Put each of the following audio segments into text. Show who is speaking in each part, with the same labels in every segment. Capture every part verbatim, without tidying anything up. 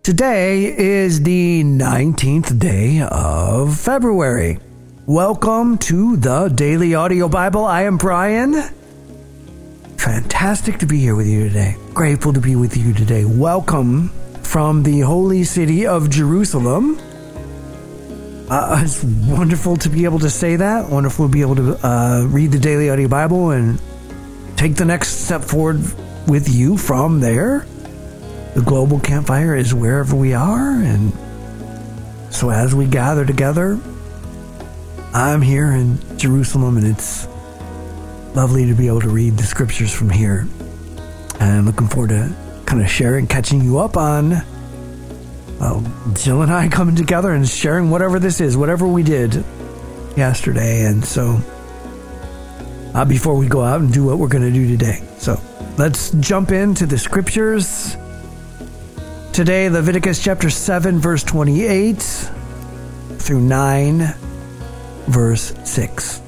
Speaker 1: Today is the nineteenth day of February. Welcome to the Daily Audio Bible. I am Brian. Fantastic to be here with you today. Grateful to be with you today. Welcome from the holy city of Jerusalem. Uh, it's wonderful to be able to say that. Wonderful to be able to uh, read the Daily Audio Bible and take the next step forward with you from there. The global campfire is wherever we are, and so as we gather together, I'm here in Jerusalem, and it's lovely to be able to read the scriptures from here. And I'm looking forward to kind of sharing, catching you up on, well, Jill and I coming together and sharing whatever this is, whatever we did yesterday. And so, uh, before we go out and do what we're going to do today. So, let's jump into the scriptures. Today, Leviticus chapter seven, verse twenty-eight through nine, verse six.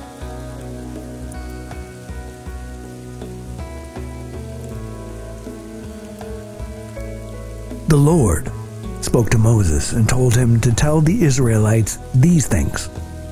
Speaker 1: The Lord spoke to Moses and told him to tell the Israelites these things.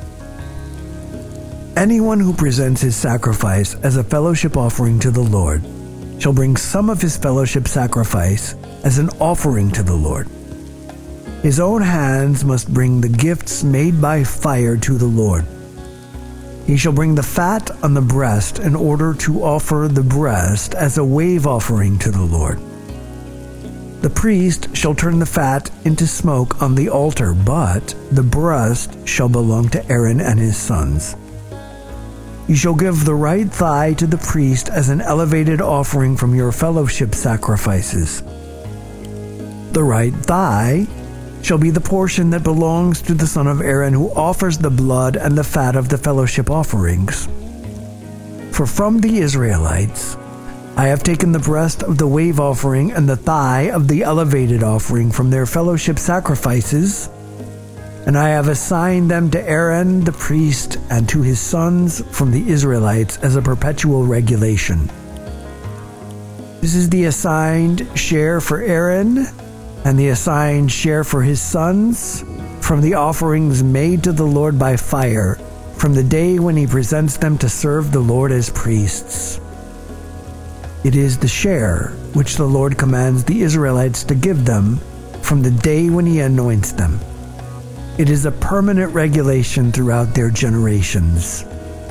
Speaker 1: Anyone who presents his sacrifice as a fellowship offering to the Lord shall bring some of his fellowship sacrifice as an offering to the Lord. His own hands must bring the gifts made by fire to the Lord. He shall bring the fat on the breast in order to offer the breast as a wave offering to the Lord. The priest shall turn the fat into smoke on the altar, but the breast shall belong to Aaron and his sons. You shall give the right thigh to the priest as an elevated offering from your fellowship sacrifices. The right thigh shall be the portion that belongs to the son of Aaron who offers the blood and the fat of the fellowship offerings. For from the Israelites I have taken the breast of the wave offering and the thigh of the elevated offering from their fellowship sacrifices, and I have assigned them to Aaron the priest and to his sons from the Israelites as a perpetual regulation. This is the assigned share for Aaron and the assigned share for his sons from the offerings made to the Lord by fire from the day when he presents them to serve the Lord as priests. It is the share which the Lord commands the Israelites to give them from the day when he anoints them. It is a permanent regulation throughout their generations.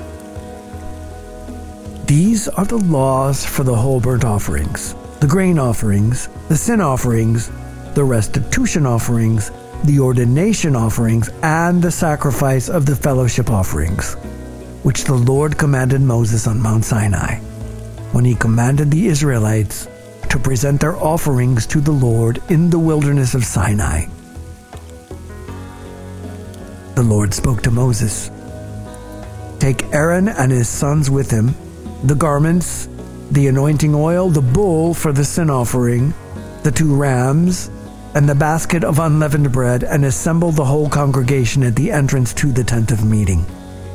Speaker 1: These are the laws for the whole burnt offerings, the grain offerings, the sin offerings, the restitution offerings, the ordination offerings, and the sacrifice of the fellowship offerings, which the Lord commanded Moses on Mount Sinai, when he commanded the Israelites to present their offerings to the Lord in the wilderness of Sinai. The Lord spoke to Moses. Take Aaron and his sons with him, the garments, the anointing oil, the bull for the sin offering, the two rams, and the basket of unleavened bread, and assemble the whole congregation at the entrance to the tent of meeting.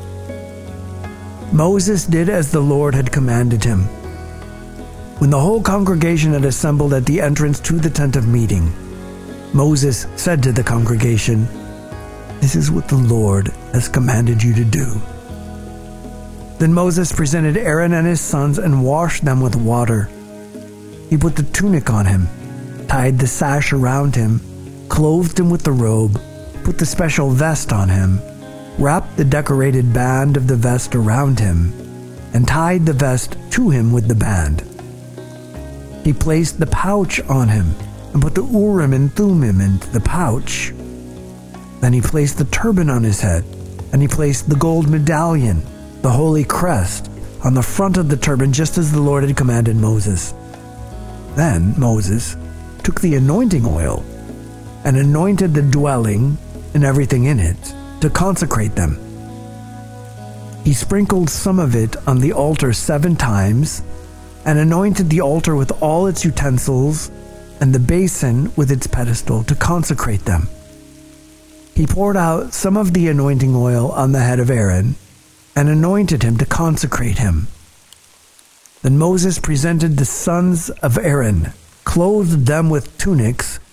Speaker 1: Moses did as the Lord had commanded him. When the whole congregation had assembled at the entrance to the tent of meeting, Moses said to the congregation, "This is what the Lord has commanded you to do." Then Moses presented Aaron and his sons and washed them with water. He put the tunic on him, tied the sash around him, clothed him with the robe, put the special vest on him, wrapped the decorated band of the vest around him, and tied the vest to him with the band. He placed the pouch on him and put the Urim and Thummim into the pouch. Then he placed the turban on his head, and he placed the gold medallion, the holy crest, on the front of the turban, just as the Lord had commanded Moses. Then Moses took the anointing oil and anointed the dwelling and everything in it to consecrate them. He sprinkled some of it on the altar seven times and anointed the altar with all its utensils and the basin with its pedestal to consecrate them. He poured out some of the anointing oil on the head of Aaron and anointed him to consecrate him. Then Moses presented the sons of Aaron, clothed them with tunics,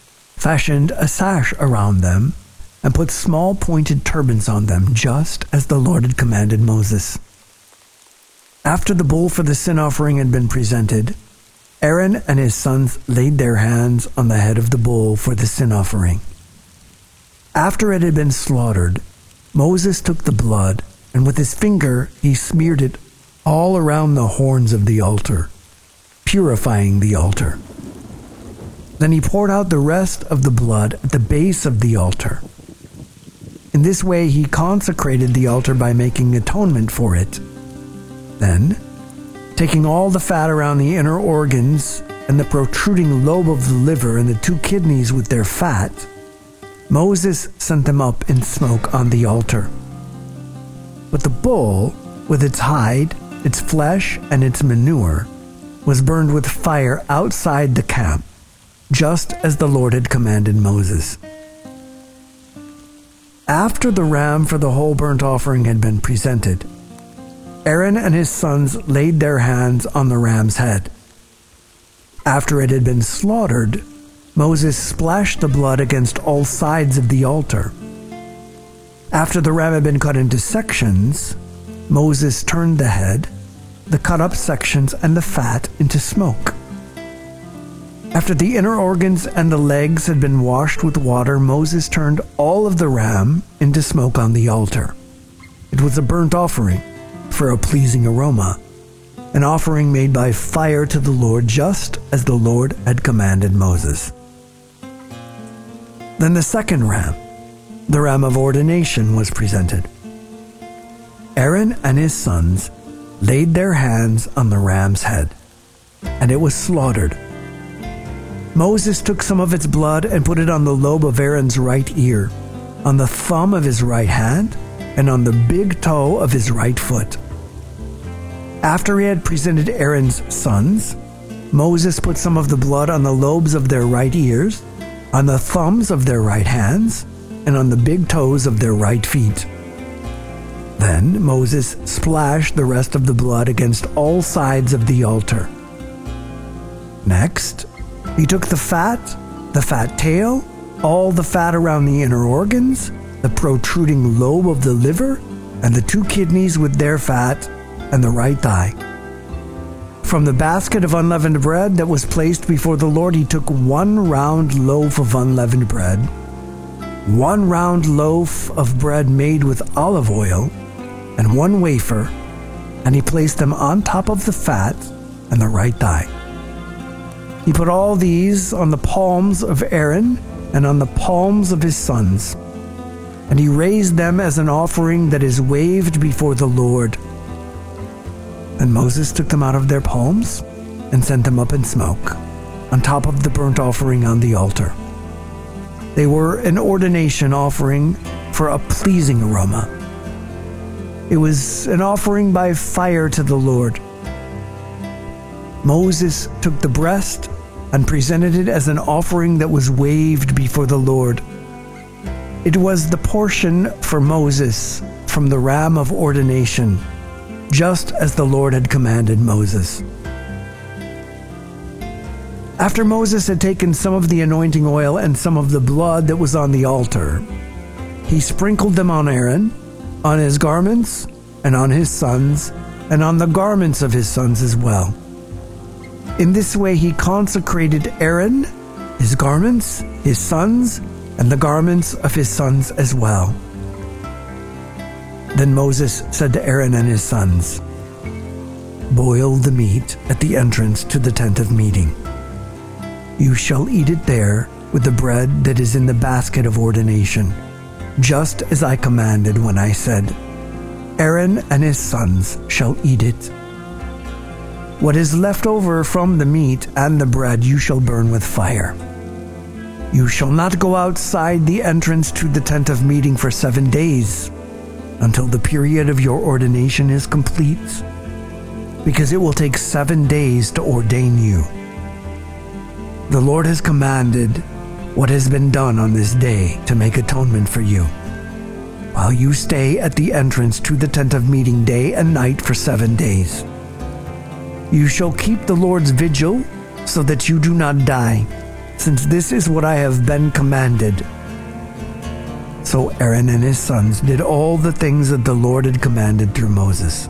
Speaker 1: fashioned a sash around them, and put small pointed turbans on them, just as the Lord had commanded Moses. After the bull for the sin offering had been presented, Aaron and his sons laid their hands on the head of the bull for the sin offering. After it had been slaughtered, Moses took the blood, and with his finger he smeared it all around the horns of the altar, purifying the altar. Then he poured out the rest of the blood at the base of the altar. In this way he consecrated the altar by making atonement for it. Then, taking all the fat around the inner organs and the protruding lobe of the liver and the two kidneys with their fat, Moses sent them up in smoke on the altar. But the bull, with its hide, its flesh, and its manure, was burned with fire outside the camp, just as the Lord had commanded Moses. After the ram for the whole burnt offering had been presented, Aaron and his sons laid their hands on the ram's head. After it had been slaughtered, Moses splashed the blood against all sides of the altar. After the ram had been cut into sections, Moses turned the head, the cut-up sections, and the fat into smoke. After the inner organs and the legs had been washed with water, Moses turned all of the ram into smoke on the altar. It was a burnt offering for a pleasing aroma, an offering made by fire to the Lord, just as the Lord had commanded Moses. Then the second ram, the ram of ordination, was presented. Aaron and his sons laid their hands on the ram's head, and it was slaughtered. Moses took some of its blood and put it on the lobe of Aaron's right ear, on the thumb of his right hand, and on the big toe of his right foot. After he had presented Aaron's sons, Moses put some of the blood on the lobes of their right ears, on the thumbs of their right hands, and on the big toes of their right feet. Then Moses splashed the rest of the blood against all sides of the altar. Next, he took the fat, the fat tail, all the fat around the inner organs, the protruding lobe of the liver, and the two kidneys with their fat, and the right thigh. From the basket of unleavened bread that was placed before the Lord, he took one round loaf of unleavened bread, one round loaf of bread made with olive oil, and one wafer, and he placed them on top of the fat and the right thigh. He put all these on the palms of Aaron and on the palms of his sons, and he raised them as an offering that is waved before the Lord. And Moses took them out of their palms and sent them up in smoke, on top of the burnt offering on the altar. They were an ordination offering for a pleasing aroma. It was an offering by fire to the Lord. Moses took the breast and presented it as an offering that was waved before the Lord. It was the portion for Moses from the ram of ordination, just as the Lord had commanded Moses. After Moses had taken some of the anointing oil and some of the blood that was on the altar, he sprinkled them on Aaron, on his garments, and on his sons, and on the garments of his sons as well. In this way he consecrated Aaron, his garments, his sons, and the garments of his sons as well. Then Moses said to Aaron and his sons, "Boil the meat at the entrance to the tent of meeting. You shall eat it there with the bread that is in the basket of ordination, just as I commanded when I said, 'Aaron and his sons shall eat it.' What is left over from the meat and the bread you shall burn with fire. You shall not go outside the entrance to the tent of meeting for seven days, until the period of your ordination is complete, because it will take seven days to ordain you. The Lord has commanded what has been done on this day to make atonement for you, while you stay at the entrance to the tent of meeting day and night for seven days. You shall keep the Lord's vigil so that you do not die, since this is what I have been commanded." So Aaron and his sons did all the things that the Lord had commanded through Moses.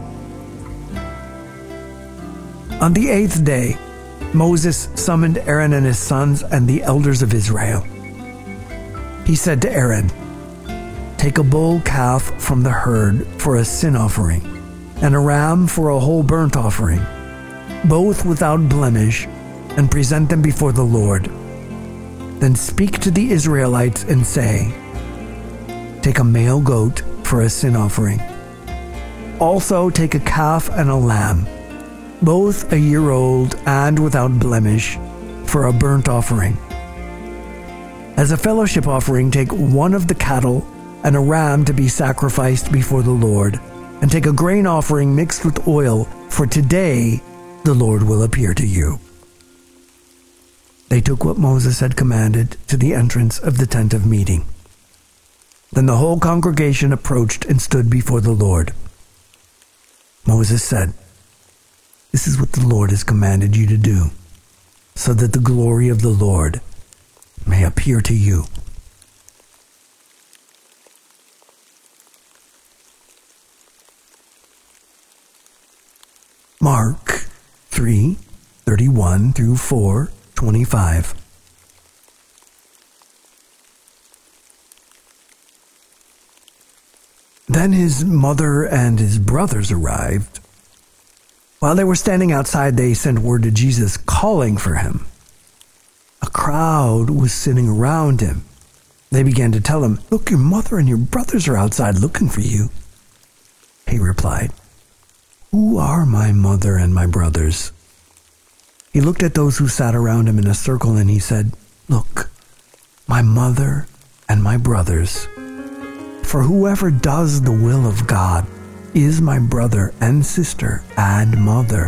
Speaker 1: On the eighth day, Moses summoned Aaron and his sons and the elders of Israel. He said to Aaron, "Take a bull calf from the herd for a sin offering, and a ram for a whole burnt offering, both without blemish, and present them before the Lord. Then speak to the Israelites and say, 'Take a male goat for a sin offering. Also take a calf and a lamb, both a year old and without blemish, for a burnt offering. As a fellowship offering, take one of the cattle and a ram to be sacrificed before the Lord, and take a grain offering mixed with oil, for today the Lord will appear to you.'" They took what Moses had commanded to the entrance of the tent of meeting. Then the whole congregation approached and stood before the Lord. Moses said, "This is what the Lord has commanded you to do, so that the glory of the Lord may appear to you." Mark three thirty-one through four twenty-five. Then his mother and his brothers arrived. While they were standing outside, they sent word to Jesus, calling for him. A crowd was sitting around him. They began to tell him, "Look, your mother and your brothers are outside looking for you." He replied, "Who are my mother and my brothers?" He looked at those who sat around him in a circle and he said, "Look, my mother and my brothers. For whoever does the will of God is my brother and sister and mother."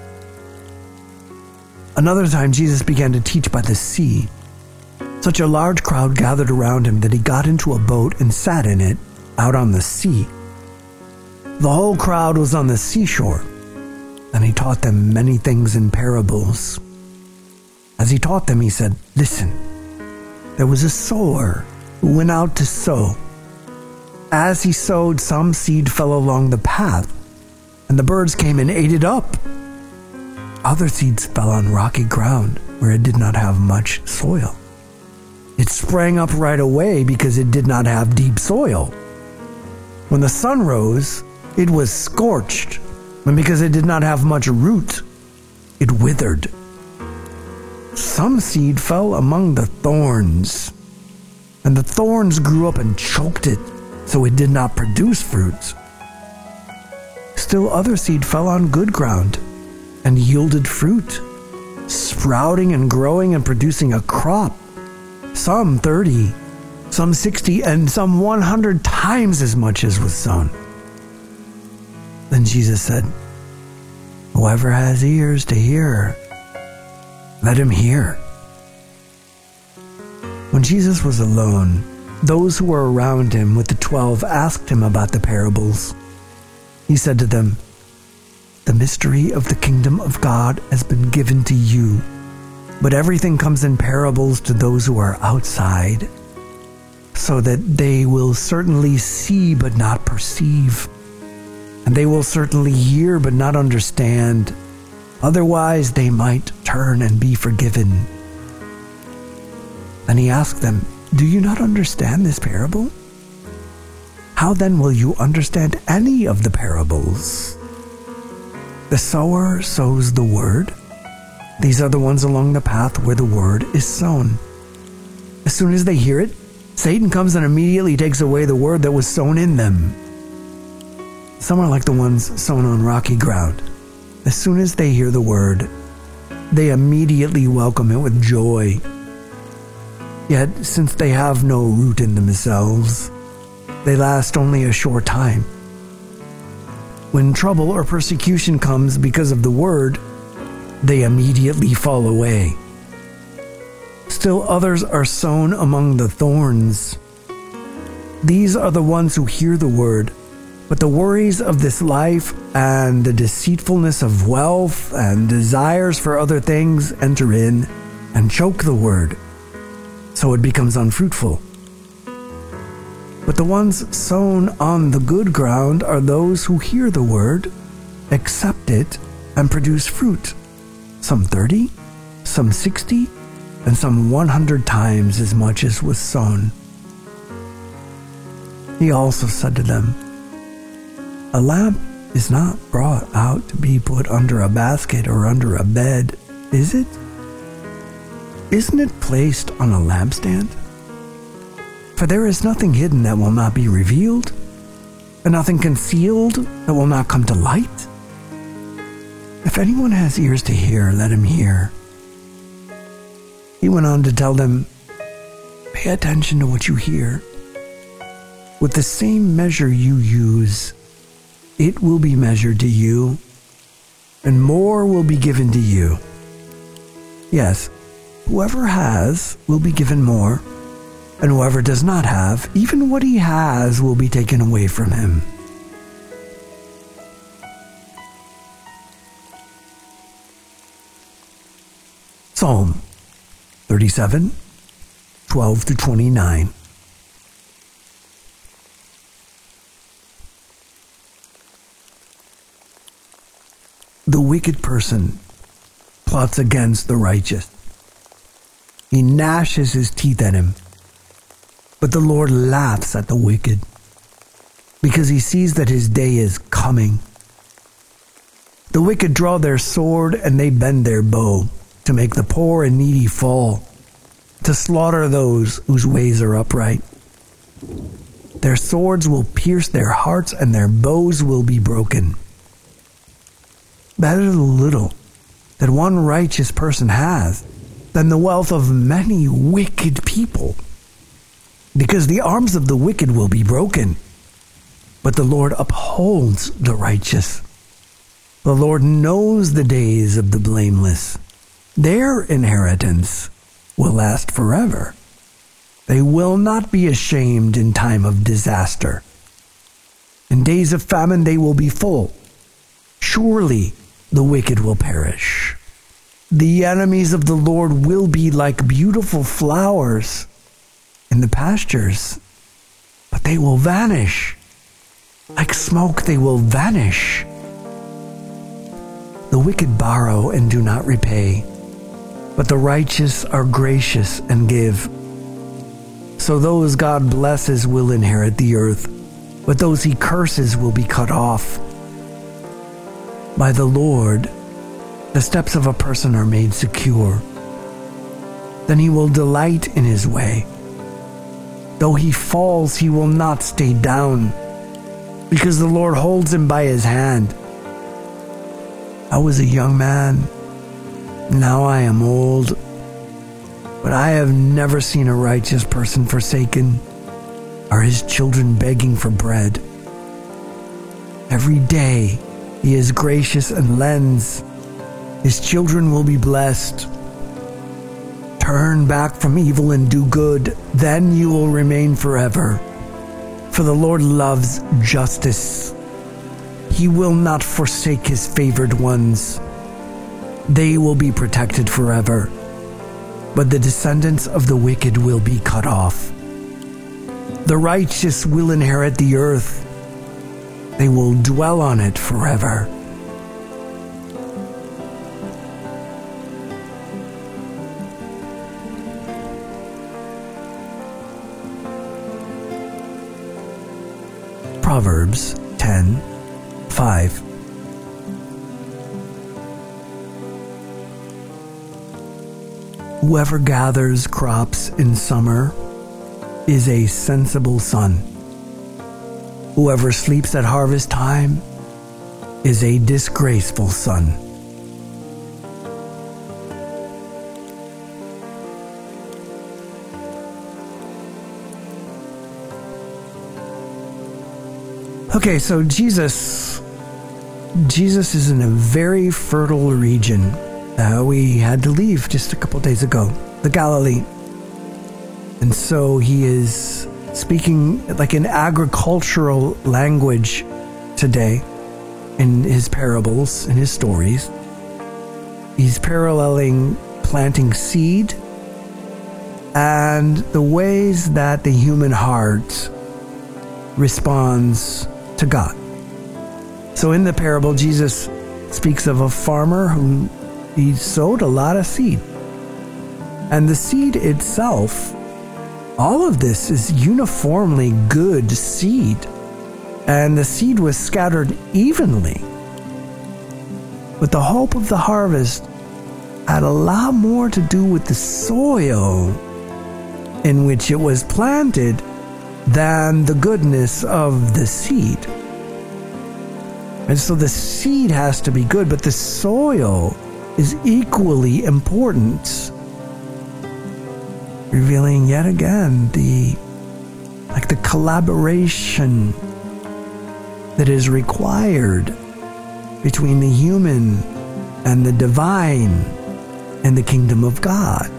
Speaker 1: Another time Jesus began to teach by the sea. Such a large crowd gathered around him that he got into a boat and sat in it out on the sea. The whole crowd was on the seashore, and he taught them many things in parables. As he taught them, he said, "Listen, there was a sower who went out to sow. As he sowed, some seed fell along the path, and the birds came and ate it up. Other seeds fell on rocky ground where it did not have much soil. It sprang up right away because it did not have deep soil. When the sun rose, it was scorched, and because it did not have much root, it withered. Some seed fell among the thorns, and the thorns grew up and choked it, so it did not produce fruits. Still other seed fell on good ground and yielded fruit, sprouting and growing and producing a crop, some thirty, some sixty, and some one hundred times as much as was sown." Then Jesus said, "Whoever has ears to hear, let him hear." When Jesus was alone, those who were around him with the twelve asked him about the parables. He said to them, "The mystery of the kingdom of God has been given to you, but everything comes in parables to those who are outside, so that they will certainly see but not perceive, and they will certainly hear but not understand. Otherwise they might turn and be forgiven." Then he asked them, "Do you not understand this parable? How then will you understand any of the parables? The sower sows the word. These are the ones along the path where the word is sown. As soon as they hear it, Satan comes and immediately takes away the word that was sown in them. Some are like the ones sown on rocky ground. As soon as they hear the word, they immediately welcome it with joy. Yet, since they have no root in themselves, they last only a short time. When trouble or persecution comes because of the word, they immediately fall away. Still others are sown among the thorns. These are the ones who hear the word, but the worries of this life and the deceitfulness of wealth and desires for other things enter in and choke the word, so it becomes unfruitful. But the ones sown on the good ground are those who hear the word, accept it, and produce fruit, some thirty, some sixty, and some one hundred times as much as was sown. He also said to them, a lamp is not brought out to be put under a basket or under a bed, is it? Isn't it placed on a lampstand? For there is nothing hidden that will not be revealed, and nothing concealed that will not come to light. If anyone has ears to hear, let him hear. He went on to tell them, pay attention to what you hear. With the same measure you use, it will be measured to you, and more will be given to you. Yes, whoever has will be given more, and whoever does not have, even what he has will be taken away from him. Psalm thirty-seven, twelve to twenty-nine. The wicked person plots against the righteous. He gnashes his teeth at him. But the Lord laughs at the wicked, because he sees that his day is coming. The wicked draw their sword and they bend their bow to make the poor and needy fall, to slaughter those whose ways are upright. Their swords will pierce their hearts and their bows will be broken. Better the little that one righteous person has than the wealth of many wicked people. Because the arms of the wicked will be broken, but the Lord upholds the righteous. The Lord knows the days of the blameless. Their inheritance will last forever. They will not be ashamed in time of disaster. In days of famine they will be full. Surely the wicked will perish. The enemies of the Lord will be like beautiful flowers in the pastures, but they will vanish. Like smoke they will vanish. The wicked borrow and do not repay, but the righteous are gracious and give. So those God blesses will inherit the earth, but those he curses will be cut off. By the Lord, the steps of a person are made secure. Then he will delight in his way. Though he falls, he will not stay down, because the Lord holds him by his hand. I was a young man, now I am old, but I have never seen a righteous person forsaken, or his children begging for bread. Every day he is gracious and lends. His children will be blessed. Turn back from evil and do good, then you will remain forever. For the Lord loves justice. He will not forsake his favored ones. They will be protected forever, but the descendants of the wicked will be cut off. The righteous will inherit the earth. They will dwell on it forever. Proverbs ten, five. Whoever gathers crops in summer is a sensible son. Whoever sleeps at harvest time is a disgraceful son. Okay, so Jesus, Jesus is in a very fertile region. Uh, we had to leave just a couple days ago, the Galilee. And so he is speaking like an agricultural language today in his parables, in his stories. He's paralleling planting seed and the ways that the human heart responds to God. So in the parable, Jesus speaks of a farmer who he sowed a lot of seed. And the seed itself, all of this is uniformly good seed. And the seed was scattered evenly. But the hope of the harvest had a lot more to do with the soil in which it was planted than the goodness of the seed. And so the seed has to be good, but the soil is equally important, revealing yet again the like the collaboration that is required between the human and the divine in the kingdom of God.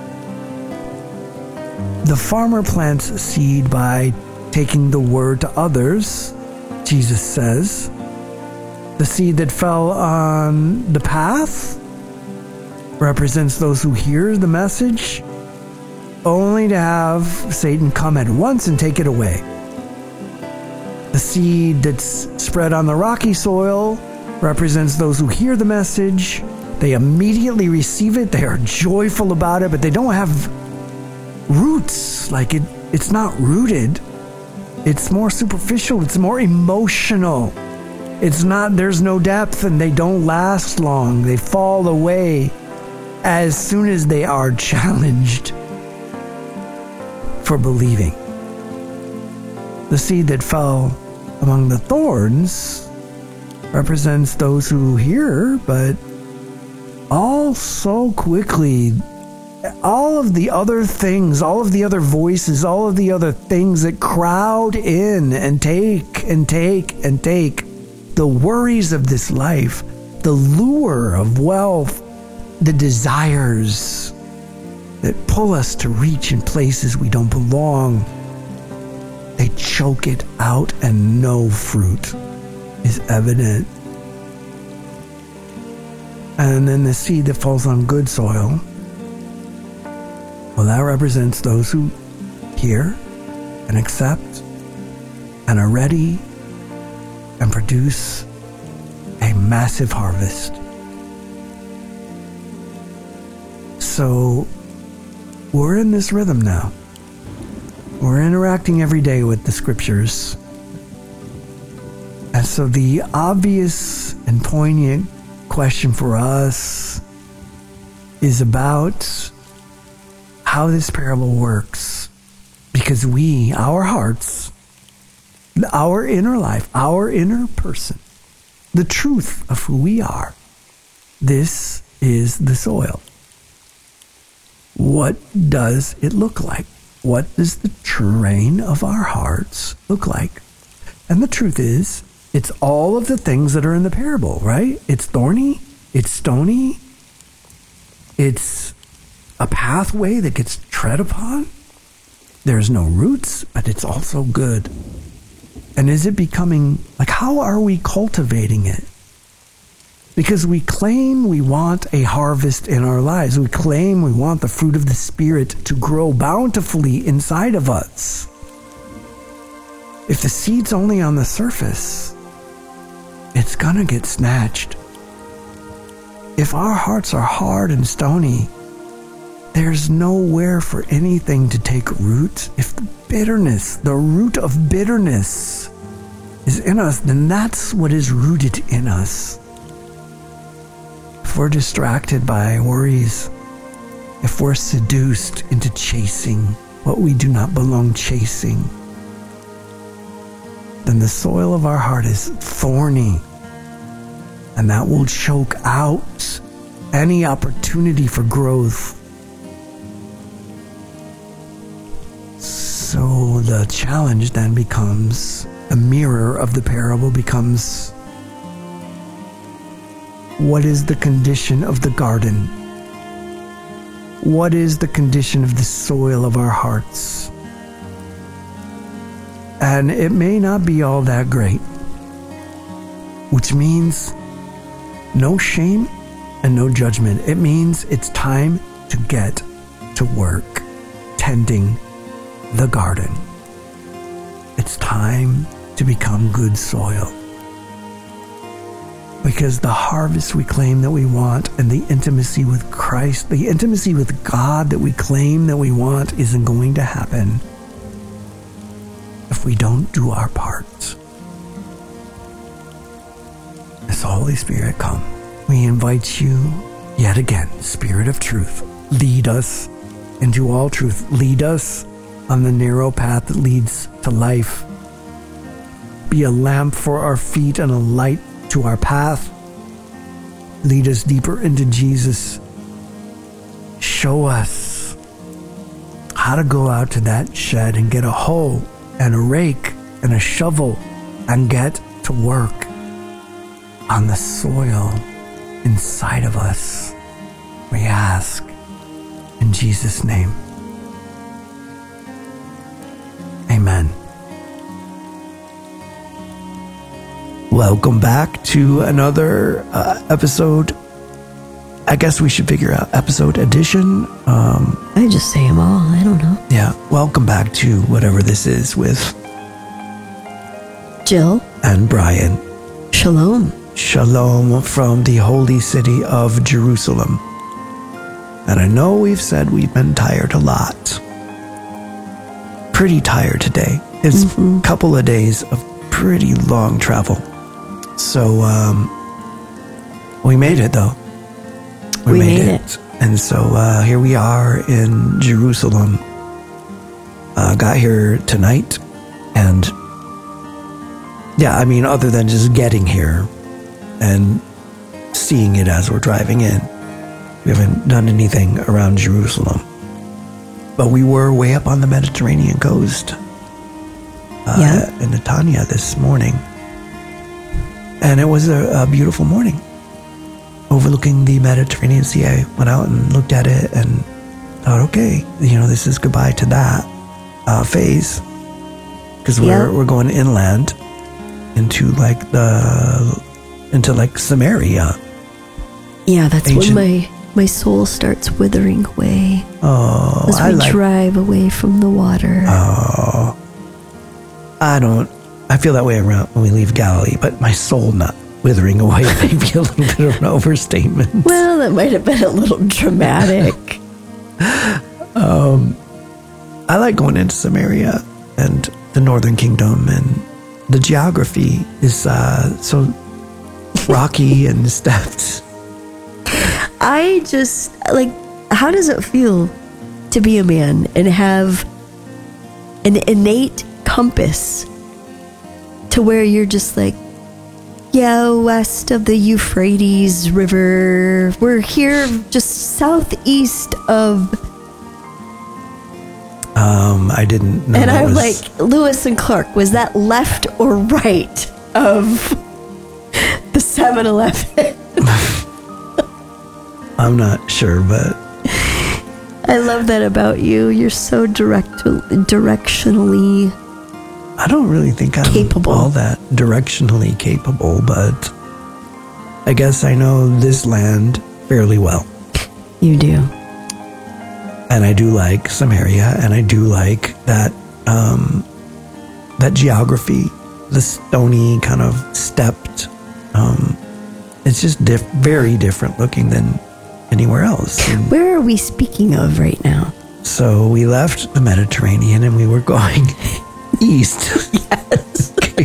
Speaker 1: The farmer plants seed by taking the word to others, Jesus says. The seed that fell on the path represents those who hear the message, only to have Satan come at once and take it away. The seed that's spread on the rocky soil represents those who hear the message. They immediately receive it. They are joyful about it, but they don't have roots. Like it, it's not rooted. It's more superficial. It's more emotional. It's not, there's no depth, and they don't last long. They fall away as soon as they are challenged for believing. The seed that fell among the thorns represents those who hear, but all so quickly, all of the other things, all of the other voices, all of the other things that crowd in and take and take and take, the worries of this life, the lure of wealth, the desires that pull us to reach in places we don't belong, they choke it out and no fruit is evident. And then the seed that falls on good soil, well, that represents those who hear and accept and are ready and produce a massive harvest. So we're in this rhythm now. We're interacting every day with the scriptures. And so the obvious and poignant question for us is about how this parable works. Because we, our hearts, our inner life, our inner person, the truth of who we are, this is the soil. What does it look like? What does the terrain of our hearts look like? And the truth is, it's all of the things that are in the parable, right? It's thorny, it's stony, it's a pathway that gets tread upon. There's no roots, but it's also good. And is it becoming, like, how are we cultivating it? Because we claim we want a harvest in our lives. We claim we want the fruit of the Spirit to grow bountifully inside of us. If the seed's only on the surface, it's gonna get snatched. If our hearts are hard and stony, there's nowhere for anything to take root. If the bitterness, the root of bitterness is in us, then that's what is rooted in us. If we're distracted by worries, if we're seduced into chasing what we do not belong chasing, then the soil of our heart is thorny, and that will choke out any opportunity for growth. So the challenge then becomes, the mirror of the parable becomes, what is the condition of the garden? What is the condition of the soil of our hearts? And it may not be all that great, which means no shame, and no judgment. It means it's time to get to work tending the garden. It's time to become good soil. Because the harvest we claim that we want and the intimacy with Christ, the intimacy with God that we claim that we want isn't going to happen if we don't do our parts. As the Holy Spirit come, we invite you yet again, Spirit of truth, lead us into all truth. Lead us on the narrow path that leads to life. Be a lamp for our feet and a light to our path. Lead us deeper into Jesus. Show us how to go out to that shed and get a hoe and a rake and a shovel and get to work on the soil inside of us. We ask in Jesus' name. Amen. Welcome back to another uh, episode. I guess we should figure out episode edition. Um,
Speaker 2: I just say them all. I don't know.
Speaker 1: Yeah. Welcome back to whatever this is with
Speaker 2: Jill
Speaker 1: and Brian.
Speaker 2: Shalom.
Speaker 1: Shalom from the holy city of Jerusalem. And I know we've said we've been tired a lot. Pretty tired today. It's mm-hmm. a couple of days of pretty long travel. So, um, we made it though. We, we made, made it. it. And so, uh, here we are in Jerusalem. Uh, got here tonight. And yeah, I mean, other than just getting here and seeing it as we're driving in, we haven't done anything around Jerusalem. But we were way up on the Mediterranean coast. Uh, yeah. In Netanya this morning. And it was a, a beautiful morning, overlooking the Mediterranean Sea. I went out and looked at it and thought, okay, you know, this is goodbye to that uh, phase, because we're yeah. we're going inland into like the into like Samaria.
Speaker 2: Yeah, that's Ancient. when my my soul starts withering away.
Speaker 1: Oh,
Speaker 2: as we
Speaker 1: I like,
Speaker 2: drive away from the water.
Speaker 1: Oh, I don't. I feel that way around when we leave Galilee, but my soul not withering away may be a little bit of an overstatement.
Speaker 2: Well, that might have been a little dramatic.
Speaker 1: um, I like going into Samaria and the Northern Kingdom, and the geography is uh, so rocky and stepped.
Speaker 2: I just, like, how does it feel to be a man and have an innate compass to where you're just like, yeah, west of the Euphrates River. We're here just southeast of...
Speaker 1: Um, I didn't know.
Speaker 2: And I'm
Speaker 1: was...
Speaker 2: like, Lewis and Clark, was that left or right of the seven eleven?
Speaker 1: I'm not sure, but...
Speaker 2: I love that about you. You're so direct, directionally...
Speaker 1: I don't really think I'm
Speaker 2: capable.
Speaker 1: all that directionally capable, but I guess I know this land fairly well.
Speaker 2: You do.
Speaker 1: And I do like Samaria, and I do like that um, that geography, the stony kind of stepped. Um, it's just diff- very different looking than anywhere else. And
Speaker 2: where are we speaking of right now?
Speaker 1: So we left the Mediterranean and we were going... east.
Speaker 2: Yes. Okay.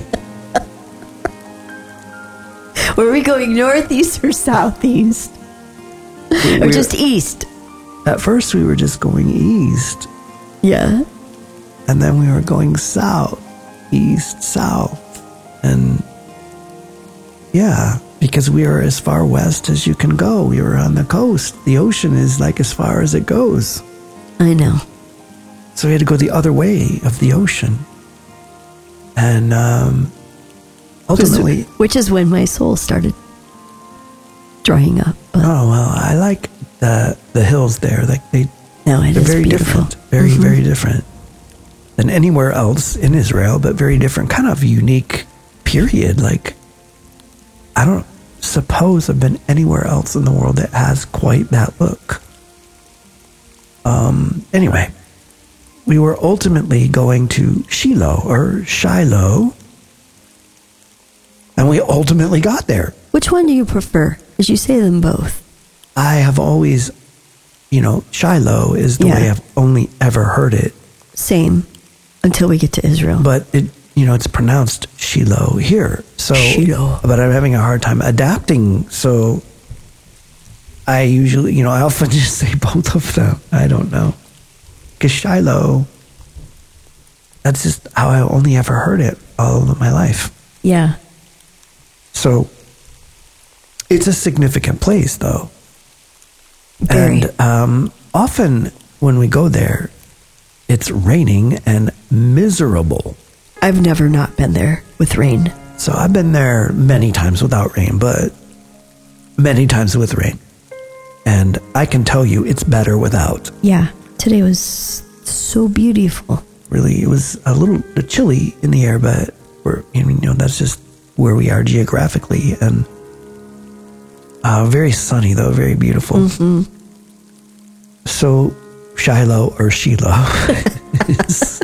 Speaker 2: Were we going northeast or southeast? We or just east?
Speaker 1: At first we were just going east.
Speaker 2: Yeah.
Speaker 1: And then we were going south, east, south. And yeah, because we are as far west as you can go. We were on the coast. The ocean is like as far as it goes.
Speaker 2: I know.
Speaker 1: So we had to go the other way of the ocean. And um, ultimately...
Speaker 2: Which is when my soul started drying up.
Speaker 1: But. Oh, well, I like the the hills there. Like they,
Speaker 2: no, it
Speaker 1: they're
Speaker 2: is
Speaker 1: very
Speaker 2: beautiful.
Speaker 1: different. Very,
Speaker 2: mm-hmm.
Speaker 1: very different than anywhere else in Israel, but very different. Kind of unique period. Like, I don't... suppose I've been anywhere else in the world that has quite that look. Um, anyway, we were ultimately going to Shiloh or Shiloh, and we ultimately got there.
Speaker 2: Which one do you prefer? Because you say them both.
Speaker 1: I have always, you know, Shiloh is the
Speaker 2: Yeah.
Speaker 1: way I've only ever heard it.
Speaker 2: Same, until we get to Israel.
Speaker 1: But it, you know, it's pronounced Shiloh here. So,
Speaker 2: Shiloh.
Speaker 1: But I'm having a hard time adapting. So I usually, you know, I often just say both of them. I don't know. Because Shiloh, that's just how I only ever heard it all of my life.
Speaker 2: Yeah.
Speaker 1: So it's a significant place, though.
Speaker 2: Very.
Speaker 1: And um, often when we go there, it's raining and miserable.
Speaker 2: I've never not been there with rain.
Speaker 1: So I've been there many times without rain, but many times with rain. And I can tell you it's better without.
Speaker 2: Yeah. Today was so beautiful.
Speaker 1: Really, it was a little chilly in the air, but we're, you know, that's just where we are geographically. And uh, very sunny, though, very beautiful.
Speaker 2: Mm-hmm.
Speaker 1: So Shiloh or Shiloh is,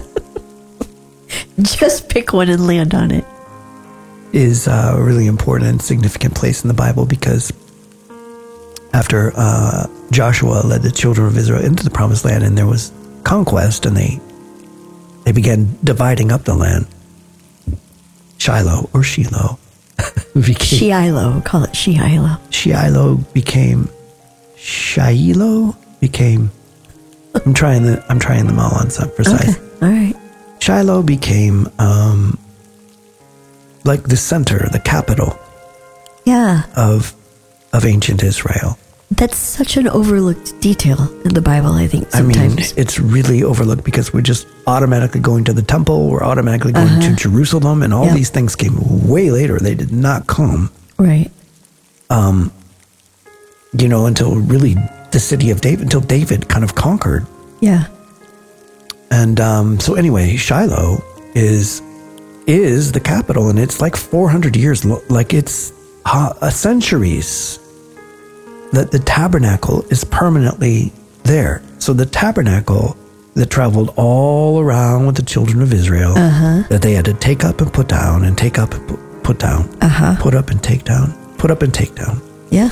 Speaker 2: Just pick one and land on it.
Speaker 1: is a really important and significant place in the Bible, because after uh, Joshua led the children of Israel into the promised land and there was conquest and they they began dividing up the land, Shiloh or Shiloh became,
Speaker 2: Shiloh. Call it Shiloh.
Speaker 1: Shiloh became Shiloh became I'm trying the I'm trying them all on some precise.
Speaker 2: Okay. All right.
Speaker 1: Shiloh became um, like the center, the capital
Speaker 2: Yeah.
Speaker 1: of of ancient Israel.
Speaker 2: That's such an overlooked detail in the Bible, I think, sometimes.
Speaker 1: I mean, it's really overlooked because we're just automatically going to the temple, we're automatically going
Speaker 2: Uh-huh.
Speaker 1: to Jerusalem, and all
Speaker 2: Yep.
Speaker 1: these things came way later. They did not come,
Speaker 2: Right.
Speaker 1: you know, until really the city of David, until David kind of conquered.
Speaker 2: Yeah.
Speaker 1: And um, so anyway, Shiloh is is the capital, and it's like four hundred years, lo- like it's uh, a centuries that the tabernacle is permanently there. So the tabernacle that traveled all around with the children of Israel,
Speaker 2: Uh-huh.
Speaker 1: that they had to take up and put down, and take up and pu- put down,
Speaker 2: Uh-huh.
Speaker 1: put up and take down, put up and take down,
Speaker 2: Yeah.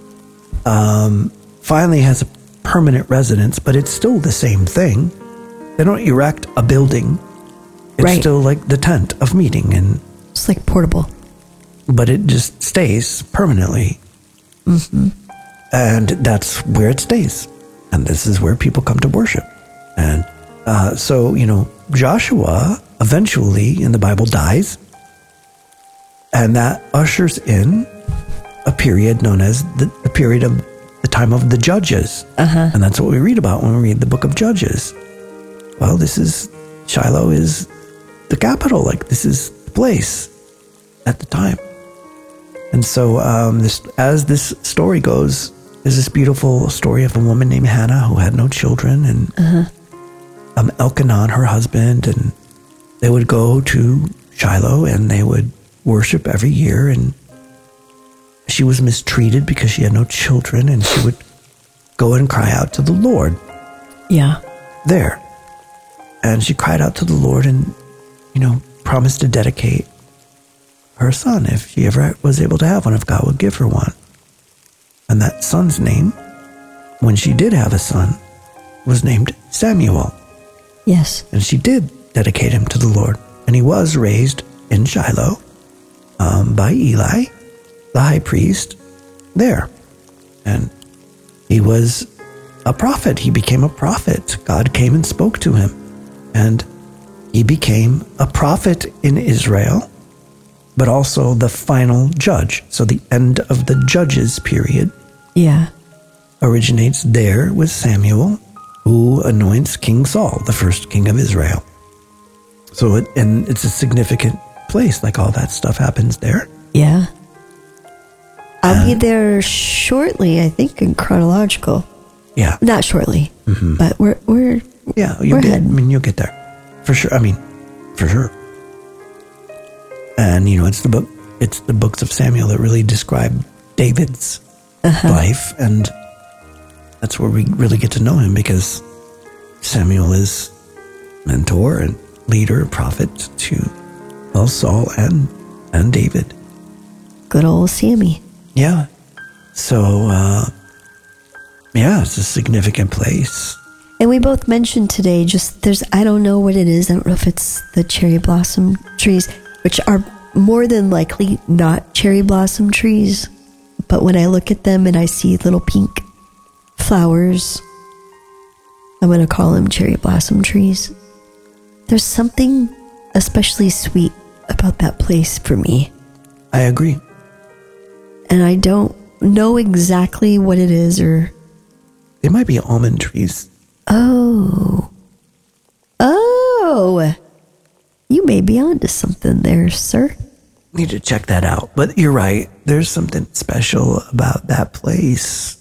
Speaker 1: finally has a permanent residence, but it's still the same thing. They don't erect a building. It's
Speaker 2: Right.
Speaker 1: still like the tent of meeting, and
Speaker 2: It's like portable.
Speaker 1: but it just stays permanently. Mm-hmm. And that's where it stays. And this is where people come to worship. And uh, so, you know, Joshua eventually in the Bible dies. And that ushers in a period known as the, the period of the time of the Judges.
Speaker 2: Uh-huh.
Speaker 1: And that's what we read about when we read the book of Judges. Well, this is, Shiloh is the capital. Like, this is the place at the time. And so, um, this, as this story goes, there's this beautiful story of a woman named Hannah who had no children, and
Speaker 2: Uh-huh.
Speaker 1: um, Elkanah, her husband, and they would go to Shiloh and they would worship every year. And she was mistreated because she had no children, and she would go and cry out to the Lord
Speaker 2: Yeah.
Speaker 1: there. And she cried out to the Lord and, you know, promised to dedicate her son if she ever was able to have one, if God would give her one. And that son's name, when she did have a son, was named Samuel.
Speaker 2: Yes.
Speaker 1: And she did dedicate him to the Lord. And he was raised in Shiloh um, by Eli, the high priest, there. And he was a prophet. He became a prophet. God came and spoke to him. And he became a prophet in Israel, but also the final judge. So the end of the judges period
Speaker 2: Yeah.
Speaker 1: originates there with Samuel, who anoints King Saul, the first king of Israel. So it, and it's a significant place, like all that stuff happens there.
Speaker 2: Yeah. I'll be there shortly, I think, in chronological.
Speaker 1: Yeah.
Speaker 2: Not shortly, but we're we're
Speaker 1: Yeah, you'll
Speaker 2: We're
Speaker 1: get, I
Speaker 2: heading.
Speaker 1: mean, you'll get there. For sure. I mean, for sure. And, you know, it's the book, it's the books of Samuel that really describe David's life, and that's where we really get to know him, because Samuel is mentor and leader, prophet to, well, Saul and and David.
Speaker 2: Good old Sammy.
Speaker 1: Yeah. So, uh, yeah, it's a significant place.
Speaker 2: And we both mentioned today, just there's, I don't know what it is. I don't know if it's the cherry blossom trees, which are more than likely not cherry blossom trees. But when I look at them and I see little pink flowers, I'm going to call them cherry blossom trees. There's something especially sweet about that place for me.
Speaker 1: I agree.
Speaker 2: And I don't know exactly what it is, or...
Speaker 1: It might be almond trees.
Speaker 2: Oh. Oh. You may be onto something there, sir.
Speaker 1: Need to check that out. But you're right. There's something special about that place.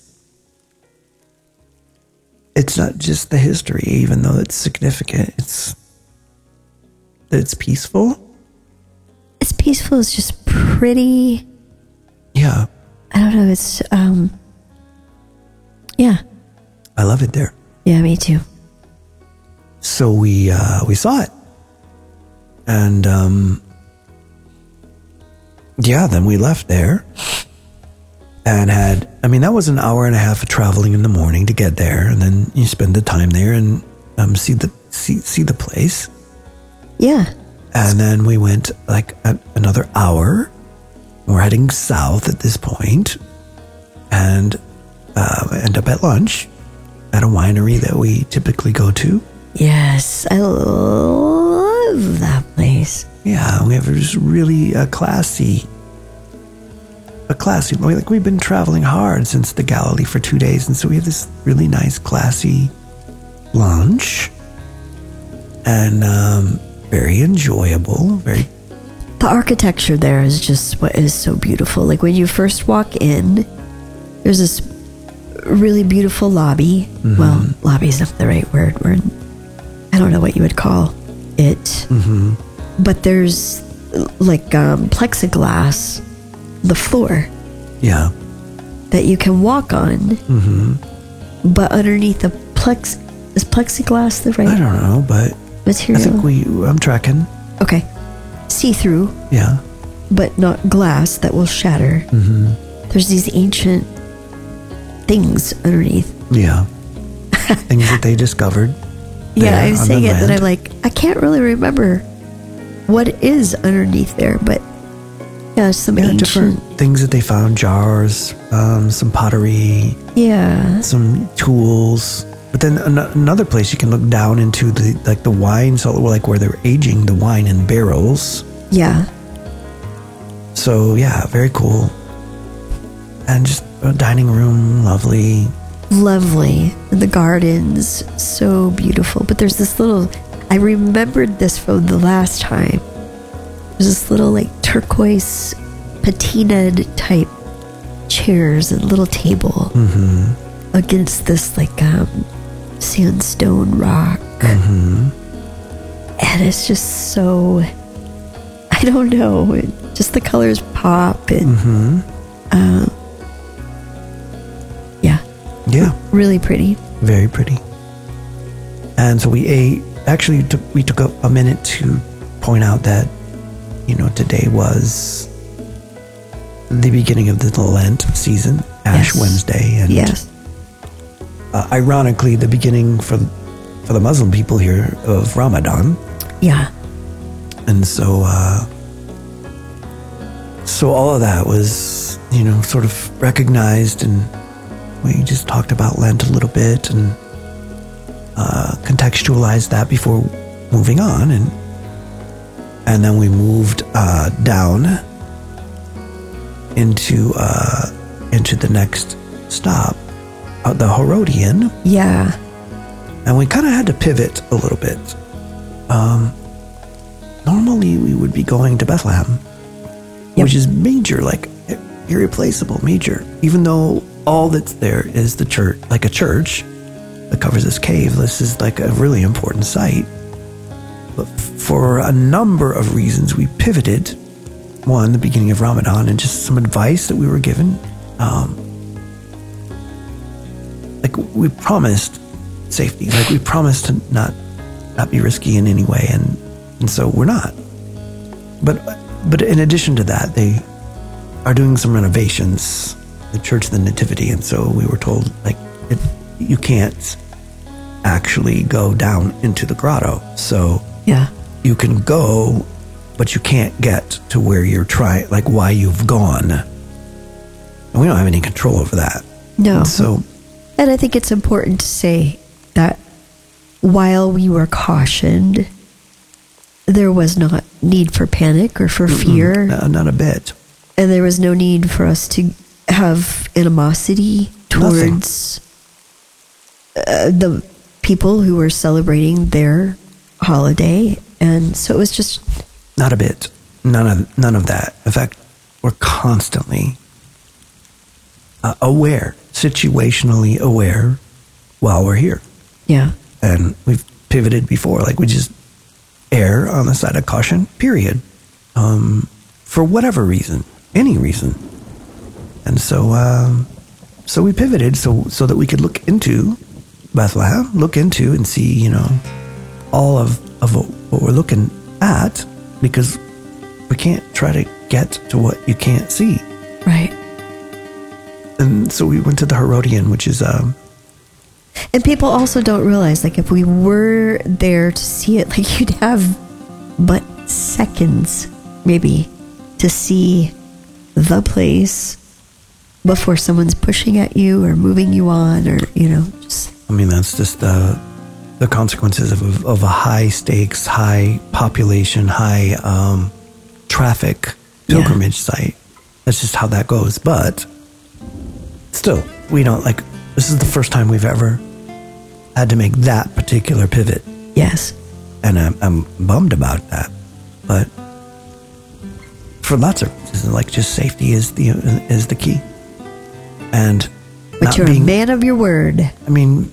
Speaker 1: It's not just the history, even though it's significant. It's that it's peaceful.
Speaker 2: It's peaceful. It's just pretty.
Speaker 1: Yeah.
Speaker 2: I don't know. It's, um, yeah.
Speaker 1: I love it there.
Speaker 2: Yeah, me too.
Speaker 1: So we, uh, we saw it. And, um, yeah, then we left there and had, I mean, that was an hour and a half of traveling in the morning to get there. And then you spend the time there and, um, see the, see, see the place.
Speaker 2: Yeah.
Speaker 1: And then we went like a, another hour. We're heading south at this point, and uh, end up at lunch at a winery that we typically go to.
Speaker 2: Yes, I love that place.
Speaker 1: Yeah, we have this really uh, classy, a classy, like we've been traveling hard since the Galilee for two days, and so we have this really nice, classy lunch, and um, very enjoyable, very.
Speaker 2: The architecture there is just what is so beautiful. Like when you first walk in, there's this really beautiful lobby. Mm-hmm. Well, lobby is not the right word. We're in, I don't know what you would call it.
Speaker 1: Mm-hmm.
Speaker 2: But there's like um, plexiglass, the floor.
Speaker 1: Yeah.
Speaker 2: That you can walk on.
Speaker 1: Mm-hmm.
Speaker 2: But underneath the plex, is plexiglass the right?
Speaker 1: I don't know, but
Speaker 2: material.
Speaker 1: I think we. I'm tracking.
Speaker 2: Okay. See-through,
Speaker 1: yeah,
Speaker 2: but not glass that will shatter.
Speaker 1: Mm-hmm.
Speaker 2: There's these ancient things underneath.
Speaker 1: Yeah, things that they discovered.
Speaker 2: Yeah, I'm saying it that I'm like, I can't really remember what is underneath there, but yeah, some
Speaker 1: yeah,
Speaker 2: ancient
Speaker 1: different things that they found: jars, um, some pottery,
Speaker 2: yeah,
Speaker 1: some tools. But then an- another place you can look down into the like the wine, so like where they're aging the wine in barrels.
Speaker 2: Yeah.
Speaker 1: So yeah, very cool. And just a dining room, lovely.
Speaker 2: Lovely. And the gardens, so beautiful. But there's this little, I remembered this from the last time. There's this little like turquoise patinaed type chairs and little table
Speaker 1: mm-hmm.
Speaker 2: against this like um sandstone rock.
Speaker 1: Mm-hmm.
Speaker 2: And it's just so, I don't know, it, just the colors pop and
Speaker 1: mm-hmm.
Speaker 2: uh, yeah.
Speaker 1: Yeah.
Speaker 2: Really pretty.
Speaker 1: Very pretty. And so we ate, actually took, we took a, a minute to point out that, you know, today was the beginning of the Lent season, Ash
Speaker 2: yes.
Speaker 1: Wednesday. And
Speaker 2: yes.
Speaker 1: Uh, ironically, the beginning for for the Muslim people here of Ramadan.
Speaker 2: Yeah.
Speaker 1: And so, uh, so all of that was, you know, sort of recognized, and we just talked about Lent a little bit and uh, contextualized that before moving on, and and then we moved uh, down into uh, into the next stop. Uh, the Herodian.
Speaker 2: Yeah.
Speaker 1: And we kind of had to pivot a little bit. Um, normally we would be going to Bethlehem, yep. which is major, like irreplaceable, major. Even though all that's there is the church, like a church that covers this cave. This is like a really important site. But for a number of reasons, we pivoted. One, the beginning of Ramadan, and just some advice that we were given
Speaker 3: um, like we promised safety, like we promised to not not be risky in any way, and and so we're not. But but in addition to that, they are doing some renovations, the Church of the Nativity, and so we were told like it, you can't actually go down into the grotto. So
Speaker 2: Yeah.
Speaker 3: you can go, but you can't get to where you're trying, like why you've gone. And we don't have any control over that.
Speaker 2: No.
Speaker 3: And so,
Speaker 2: And I think it's important to say that while we were cautioned, there was not need for panic or for fear.
Speaker 3: no, not a bit.
Speaker 2: And there was no need for us to have animosity towards uh, the people who were celebrating their holiday. And so it was just...
Speaker 3: Not a bit. None of none of that. In fact, we're constantly uh, aware, situationally aware while we're here.
Speaker 2: Yeah.
Speaker 3: And we've pivoted before. Like we just err on the side of caution, period. Um, for whatever reason, any reason. And so um, so we pivoted so so that we could look into Bethlehem, look into and see, you know, all of, of what we're looking at, because we can't try to get to what you can't see.
Speaker 2: Right.
Speaker 3: And so we went to the Herodian, which is... Um,
Speaker 2: And people also don't realize, like, if we were there to see it, like, you'd have but seconds, maybe, to see the place before someone's pushing at you or moving you on, or, you know, just...
Speaker 3: I mean, that's just the the consequences of, of a high stakes, high population, high um, traffic pilgrimage yeah. site. That's just how that goes. But still, we don't, like, this is the first time we've ever had to make that particular pivot.
Speaker 2: Yes.
Speaker 3: And I'm, I'm bummed about that. But for lots of reasons, like just safety is the is the key. And
Speaker 2: but you're being, a man of your word.
Speaker 3: I mean,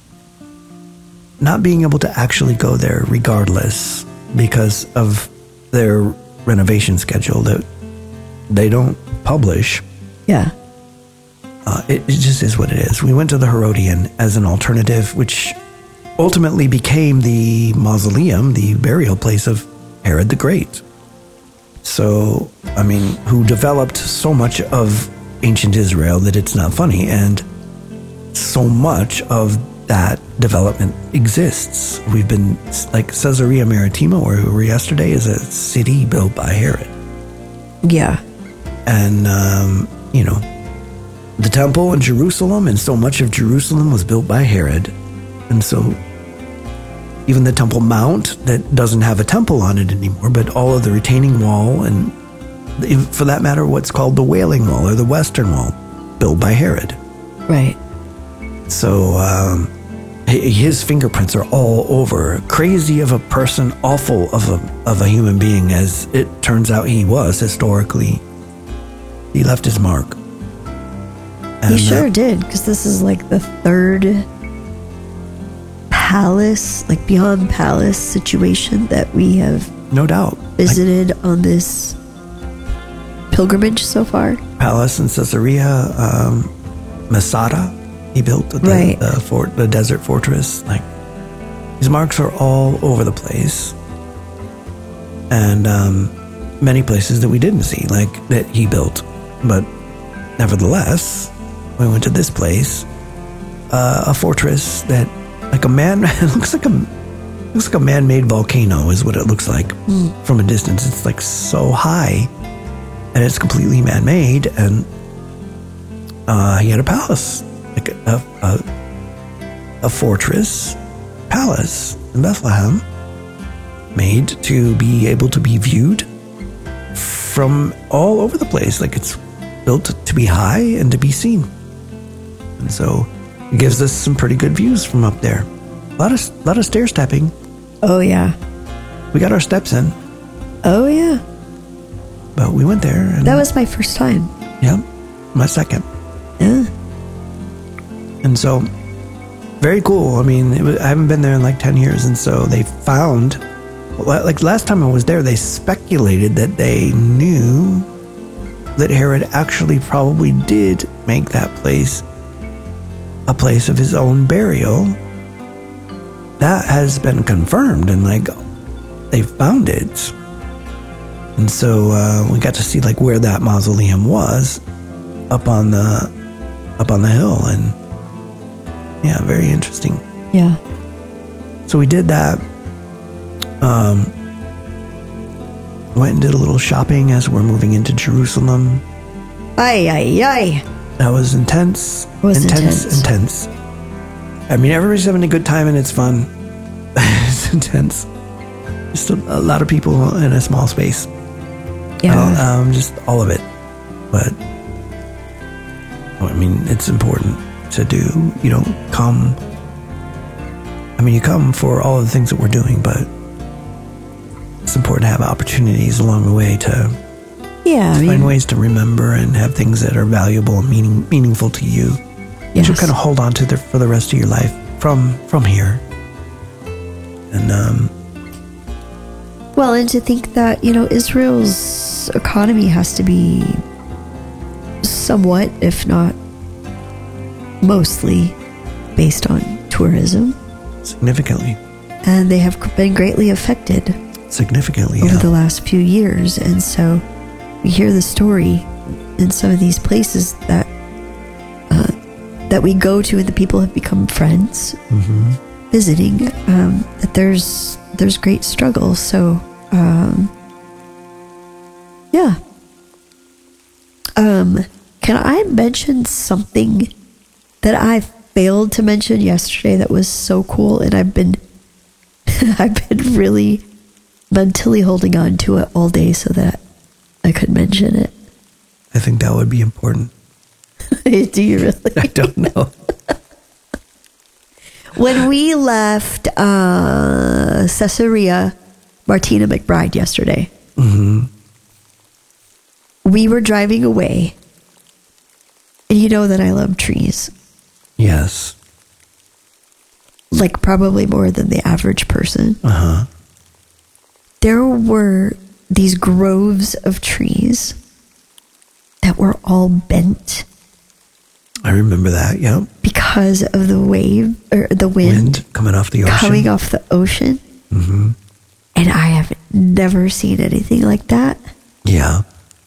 Speaker 3: not being able to actually go there regardless because of their renovation schedule that they don't publish.
Speaker 2: Yeah.
Speaker 3: Uh, it, it just is what it is. We went to the Herodian as an alternative, which ultimately became the mausoleum, the burial place of Herod the Great. So, I mean, who developed so much of ancient Israel that it's not funny, and so much of that development exists. We've been, like, Caesarea Maritima, where we were yesterday, is a city built by Herod.
Speaker 2: Yeah.
Speaker 3: And, um, you know, the temple in Jerusalem, and so much of Jerusalem was built by Herod. And so even the Temple Mount, that doesn't have a temple on it anymore, but all of the retaining wall, and for that matter, what's called the Wailing Wall or the Western Wall, built by Herod.
Speaker 2: Right.
Speaker 3: So um, his fingerprints are all over. Crazy of a person, awful of a of a human being, as it turns out he was historically. He left his mark.
Speaker 2: And he sure uh, did, because this is like the third palace, like beyond palace situation that we have
Speaker 3: no doubt
Speaker 2: visited like, on this pilgrimage so far.
Speaker 3: Palace in Caesarea, um, Masada, he built the,
Speaker 2: right.
Speaker 3: the fort, the desert fortress. Like, his marks are all over the place, and um, many places that we didn't see, like that he built. But nevertheless, we went to this place, uh, a fortress that, like a man, it looks like a looks like a man-made volcano is what it looks like mm. from a distance. It's like so high, and it's completely man-made. And uh, he had a palace, like a, a a fortress palace in Bethlehem, made to be able to be viewed from all over the place. Like, it's built to be high and to be seen. And so it gives us some pretty good views from up there. A lot of, lot of stair stepping.
Speaker 2: Oh, yeah.
Speaker 3: We got our steps in.
Speaker 2: Oh, yeah.
Speaker 3: But we went there. And
Speaker 2: that was my first time.
Speaker 3: Yeah, my second.
Speaker 2: Yeah.
Speaker 3: And so, very cool. I mean, it was, I haven't been there in like ten years. And so they found, like last time I was there, they speculated that they knew that Herod actually probably did make that place a place of his own burial. That has been confirmed, and like they found it. And so uh, we got to see like where that mausoleum was up on the up on the hill, and yeah, very interesting.
Speaker 2: Yeah.
Speaker 3: So we did that. Um, went and did a little shopping as we're moving into Jerusalem.
Speaker 2: Ay, ay, ay.
Speaker 3: That was intense.
Speaker 2: It was
Speaker 3: intense,
Speaker 2: intense.
Speaker 3: intense. I mean, everybody's having a good time and it's fun. It's intense. Just a, a lot of people in a small space.
Speaker 2: Yeah.
Speaker 3: Um, just all of it. But, I mean, it's important to do. You don't come. I mean, you come for all of the things that we're doing, but it's important to have opportunities along the way to,
Speaker 2: yeah,
Speaker 3: to
Speaker 2: I mean,
Speaker 3: find ways to remember and have things that are valuable and meaning, meaningful to you.
Speaker 2: yes.
Speaker 3: You kind of hold on to the, for the rest of your life from from here. And um,
Speaker 2: Well, and to think that, you know, Israel's economy has to be somewhat, if not mostly, based on tourism.
Speaker 3: significantly,
Speaker 2: And they have been greatly affected
Speaker 3: significantly,
Speaker 2: over
Speaker 3: yeah.
Speaker 2: the last few years. And so we hear the story in some of these places that uh, that we go to and the people have become friends,
Speaker 3: Mm-hmm.
Speaker 2: visiting, um, that there's there's great struggle. So um, yeah. Um, can I mention something that I failed to mention yesterday that was so cool, and I've been I've been really mentally holding on to it all day so that I could mention it.
Speaker 3: I think that would be important.
Speaker 2: Do you really?
Speaker 3: I don't know.
Speaker 2: When we left uh, Caesarea Martina McBride yesterday,
Speaker 3: Mm-hmm.
Speaker 2: we were driving away, and you know that I love trees,
Speaker 3: Yes.
Speaker 2: like probably more than the average person.
Speaker 3: Uh-huh.
Speaker 2: There were these groves of trees that were all bent
Speaker 3: I remember that, yeah.
Speaker 2: because of the wave or the wind,
Speaker 3: Wind coming off the ocean.
Speaker 2: coming off the ocean.
Speaker 3: Mm-hmm.
Speaker 2: And I have never seen anything like that.
Speaker 3: Yeah.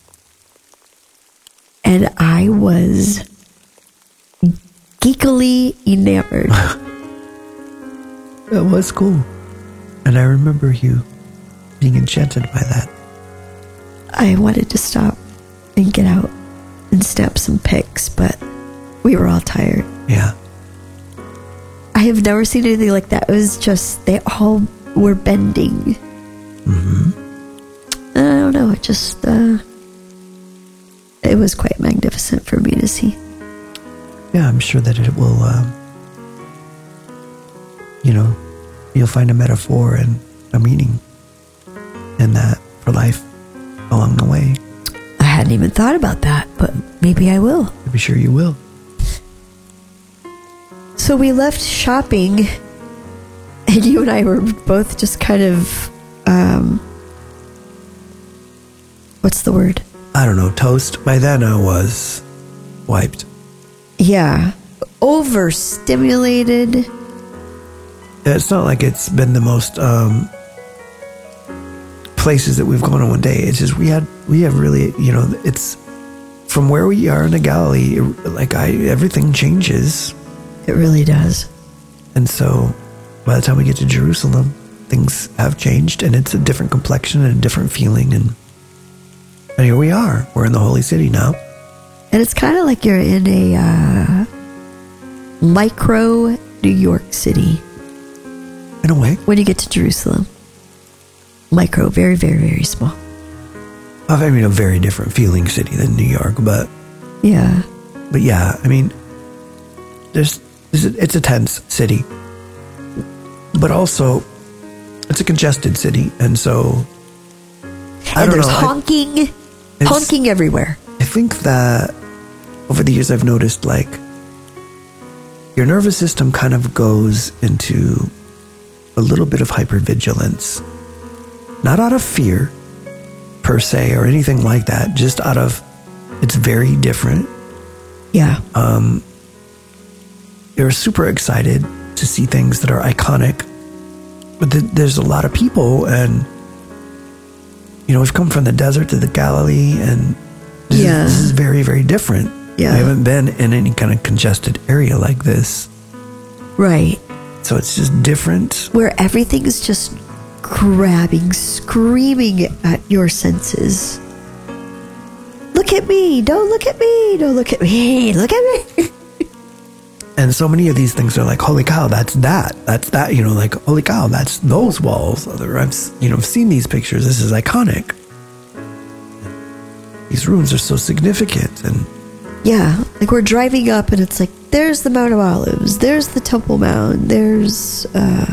Speaker 2: And I was geekily enamored.
Speaker 3: That was cool. And I remember you being enchanted by that.
Speaker 2: I wanted to stop and get out and snap some pics, but we were all tired.
Speaker 3: Yeah.
Speaker 2: I have never seen anything like that. It was just, they all were bending.
Speaker 3: Mm-hmm.
Speaker 2: I don't know, it just, uh, it was quite magnificent for me to see.
Speaker 3: Yeah, I'm sure that it will, um, you know, you'll find a metaphor and a meaning in that for life along the way.
Speaker 2: I hadn't even thought about that, but maybe I will.
Speaker 3: I'm sure you will.
Speaker 2: So we left shopping, and you and I were both just kind of, um, what's the word?
Speaker 3: I don't know, toast. By then I was wiped.
Speaker 2: Yeah, overstimulated.
Speaker 3: It's not like it's been the most um, places that we've gone on one day. It's just we had we have really, you know, it's from where we are in the Galilee. It, like I, everything changes,
Speaker 2: It really does.
Speaker 3: and so by the time we get to Jerusalem, things have changed, and it's a different complexion and a different feeling. And and here we are. We're in the Holy City now.
Speaker 2: And it's kind of like you're in a uh, micro New York City
Speaker 3: In a way,
Speaker 2: when you get to Jerusalem. Micro, very, very, very small.
Speaker 3: I mean, a very different feeling city than New York, but
Speaker 2: Yeah.
Speaker 3: but yeah, I mean, there's it's a, it's a tense city, but also it's a congested city, and so I
Speaker 2: And
Speaker 3: don't
Speaker 2: there's
Speaker 3: know. I-
Speaker 2: honking,
Speaker 3: It's-
Speaker 2: honking everywhere.
Speaker 3: I think that over the years I've noticed, like, your nervous system kind of goes into a little bit of hypervigilance. Not out of fear, per se, or anything like that, just out of It's very different.
Speaker 2: Yeah.
Speaker 3: Um, you're super excited to see things that are iconic, but th- there's a lot of people, and you know, we've come from the desert to the Galilee, and this,
Speaker 2: Yeah.
Speaker 3: is, this is very, very different.
Speaker 2: Yeah.
Speaker 3: I haven't been in any kind of congested area like this,
Speaker 2: Right.
Speaker 3: so it's just different.
Speaker 2: Where everything is just grabbing, screaming at your senses. Look at me. Don't look at me. Don't look at me. Look at me.
Speaker 3: And so many of these things are like, holy cow, that's that. That's that, you know, like, holy cow, that's those walls. Other, I've, s- you know, seen these pictures. This is iconic. These ruins are so significant. And
Speaker 2: Yeah. Like we're driving up and it's like, there's the Mount of Olives. There's the Temple Mount. There's, uh,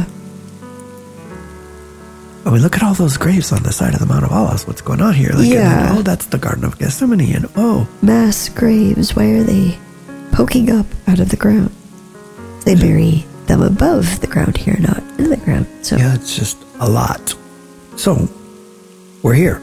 Speaker 3: I mean, look at all those graves on the side of the Mount of Olives. What's going on here? Like,
Speaker 2: Yeah.
Speaker 3: and then, oh, that's the Garden of Gethsemane. And oh,
Speaker 2: mass graves. Why are they poking up out of the ground? They bury them above the ground here, not in the ground. So
Speaker 3: yeah, it's just a lot. So, we're here.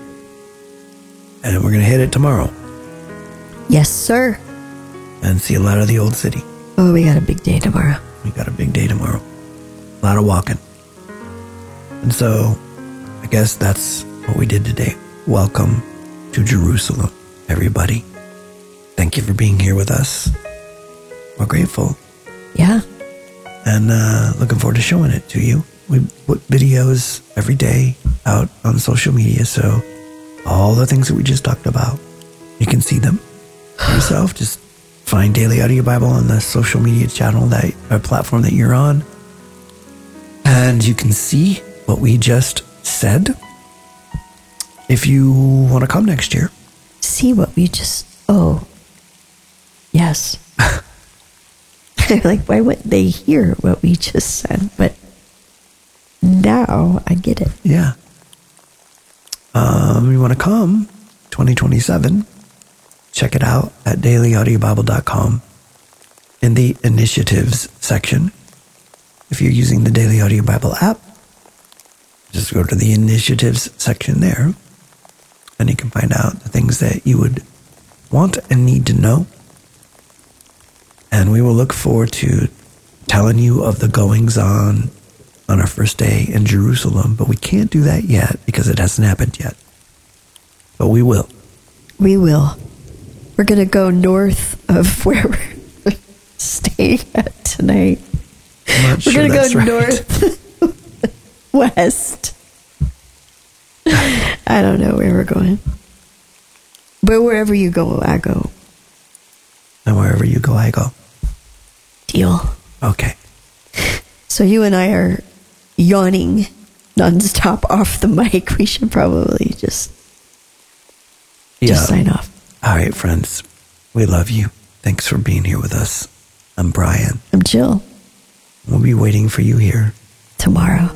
Speaker 3: And we're going to hit it tomorrow
Speaker 2: yes, sir.
Speaker 3: and see a lot of the old city.
Speaker 2: Oh, we got a big day tomorrow.
Speaker 3: We got a big day tomorrow. A lot of walking. And so, I guess that's what we did today. Welcome to Jerusalem, everybody. Thank you for being here with us. We're grateful.
Speaker 2: Yeah.
Speaker 3: And uh, looking forward to showing it to you. We put videos every day out on social media, so all the things that we just talked about, you can see them yourself. Just find Daily Audio Bible on the social media channel, that or platform that you're on, and you can see what we just said. If you want to come next year,
Speaker 2: See what we just. Oh. Yes. I'm like, why wouldn't they hear what we just said? But now I get it.
Speaker 3: yeah. Um, you want to come twenty twenty-seven, check it out at daily audio bible dot com in the initiatives section. If you're using the Daily Audio Bible app, just go to the initiatives section there, and you can find out the things that you would want and need to know. And we will look forward to telling you of the goings on on our first day in Jerusalem, but we can't do that yet because it hasn't happened yet. But we will.
Speaker 2: We will. We're going to go north of where we're staying at tonight.
Speaker 3: I'm not
Speaker 2: We're
Speaker 3: sure
Speaker 2: going to
Speaker 3: that's
Speaker 2: go
Speaker 3: right.
Speaker 2: north west. I don't know where we're going. But wherever you go, I go.
Speaker 3: And wherever you go, I go.
Speaker 2: Deal.
Speaker 3: Okay.
Speaker 2: So you and I are yawning nonstop off the mic. We should probably just,
Speaker 3: Yeah.
Speaker 2: just sign off.
Speaker 3: All right, friends. We love you. Thanks for being here with us. I'm Brian.
Speaker 2: I'm Jill.
Speaker 3: We'll be waiting for you here.
Speaker 2: Tomorrow.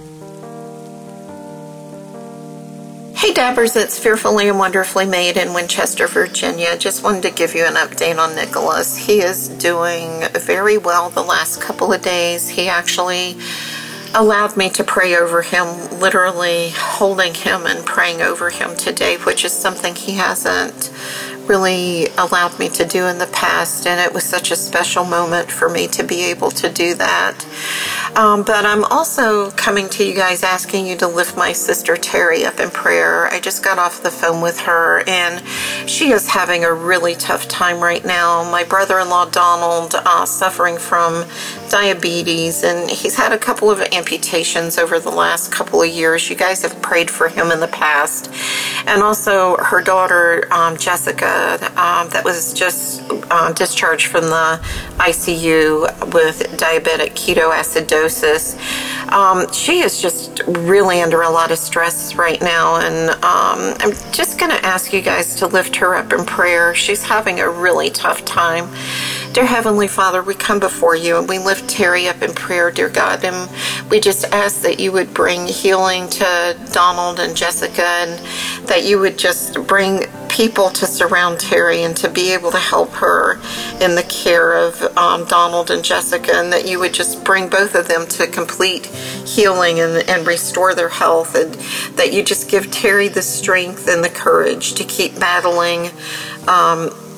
Speaker 4: Hey Dabbers, it's Fearfully and Wonderfully Made in Winchester, Virginia. Just wanted to give you an update on Nicholas. He is doing very well the last couple of days. He actually allowed me to pray over him, literally holding him and praying over him today, which is something he hasn't really allowed me to do in the past, and it was such a special moment for me to be able to do that. Um, but I'm also coming to you guys asking you to lift my sister Terry up in prayer. I just got off the phone with her, and she is having a really tough time right now. My brother-in-law Donald uh, suffering from diabetes, and he's had a couple of amputations over the last couple of years. You guys have prayed for him in the past. And also her daughter um, Jessica, um, that was just uh, discharged from the I C U with diabetic ketoacidosis. Um, she is just really under a lot of stress right now, and um, I'm just going to ask you guys to lift her up in prayer. She's having a really tough time. Dear Heavenly Father, we come before you and we lift Terry up in prayer, dear God, and we just ask that you would bring healing to Donald and Jessica, and that you would just bring people to surround Terry and to be able to help her in the care of um, Donald and Jessica, and that you would just bring both of them to complete healing and, and restore their health, and that you just give Terry the strength and the courage to keep battling um,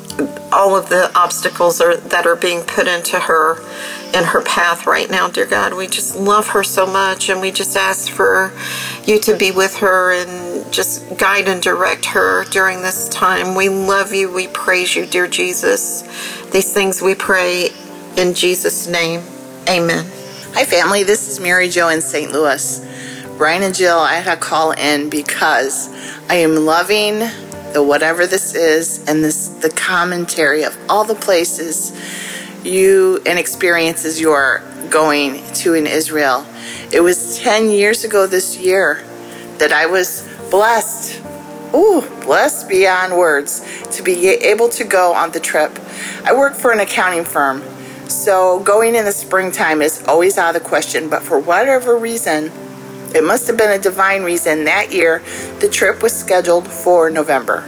Speaker 4: all of the obstacles are, that are being put into her in her path right now, dear God. We just love her so much, and we just ask for you to be with her and just guide and direct her during this time. We love you. We praise you, dear Jesus. These things we pray in Jesus' name. Amen.
Speaker 5: Hi, family. This is Mary Jo in Saint Louis. Brian and Jill, I had to call in because I am loving the whatever this is and this the commentary of all the places you and experiences you're going to in Israel. It was ten years ago this year that I was blessed, ooh, blessed beyond words, to be able to go on the trip. I work for an accounting firm, so going in the springtime is always out of the question, but for whatever reason, it must have been a divine reason, that year the trip was scheduled for November.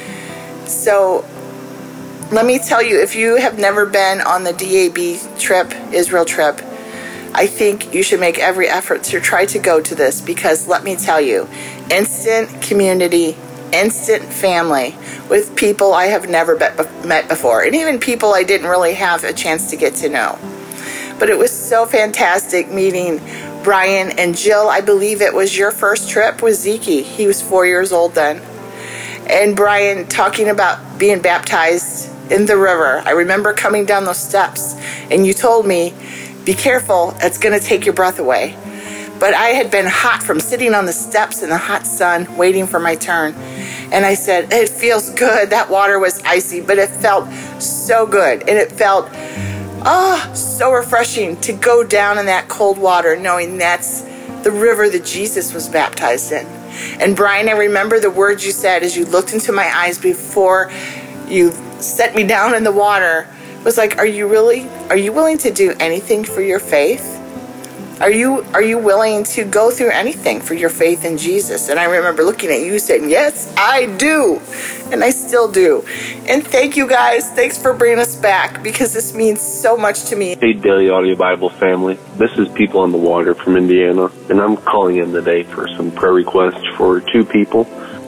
Speaker 5: So let me tell you, if you have never been on the D A B trip, Israel trip, I think you should make every effort to try to go to this, because let me tell you, instant community, instant family with people I have never met before, and even people I didn't really have a chance to get to know. But it was so fantastic meeting Brian and Jill. I believe it was your first trip with Zeke. He was four years old then. And Brian talking about being baptized in the river. I remember coming down those steps and you told me, be careful, it's going to take your breath away. But I had been hot from sitting on the steps in the hot sun waiting for my turn. And I said, it feels good. That water was icy, but it felt so good. And it felt, oh, so refreshing to go down in that cold water knowing that's the river that Jesus was baptized in. And Brian, I remember the words you said as you looked into my eyes before you set me down in the water. It was like, are you really, are you willing to do anything for your faith? Are you are you willing to go through anything for your faith in Jesus? And I remember looking at you saying, yes, I do. And I still do. And thank you guys. Thanks for bringing us back, because this means so much to me.
Speaker 6: Hey, Daily Audio Bible family. This is People on the Water from Indiana, and I'm calling in today for some prayer requests for two people.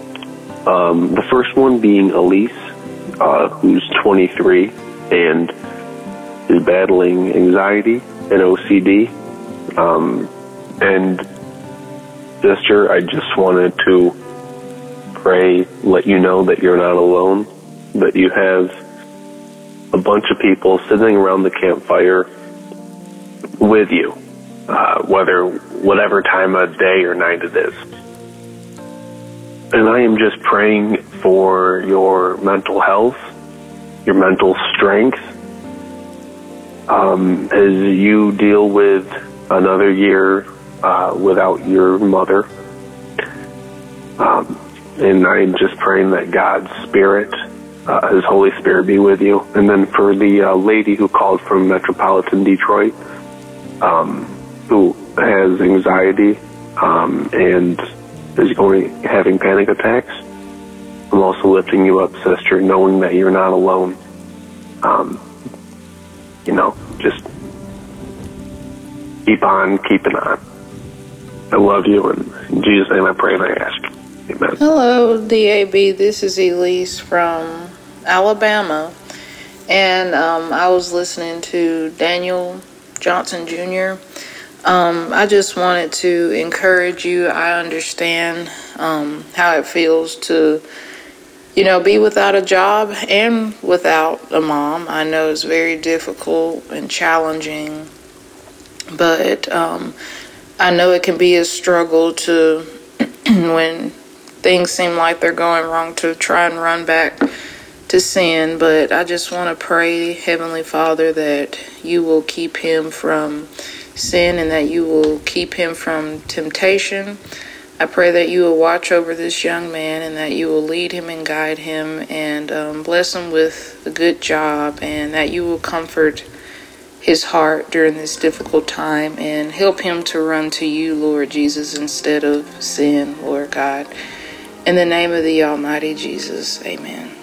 Speaker 6: Um, the first one being Elise, uh, who's twenty-three and is battling anxiety and O C D. Um, and sister, I just wanted to pray, let you know that you're not alone, that you have a bunch of people sitting around the campfire with you, uh, whether, whatever time of day or night it is. And I am just praying for your mental health, your mental strength, um, as you deal with another year uh, without your mother. Um, and I'm just praying that God's Spirit, uh, His Holy Spirit be with you. And then for the uh, lady who called from Metropolitan Detroit, um, who has anxiety um, and is going having panic attacks, I'm also lifting you up, sister, knowing that you're not alone. Um, you know, just keep on keeping on. I love you, and in Jesus' name I pray and I ask. Amen.
Speaker 7: Hello, D A B. This is Elise from Alabama, and um, I was listening to Daniel Johnson Junior Um, I just wanted to encourage you. I understand um, how it feels to, you know, be without a job and without a mom. I know it's very difficult and challenging. But um, I know it can be a struggle to, when things seem like they're going wrong, to try and run back to sin. But I just want to pray, Heavenly Father, that you will keep him from sin and that you will keep him from temptation. I pray that you will watch over this young man and that you will lead him and guide him and um, bless him with a good job, and that you will comfort his heart during this difficult time and help him to run to you, Lord Jesus, instead of sin, Lord God. In the name of the Almighty Jesus, amen.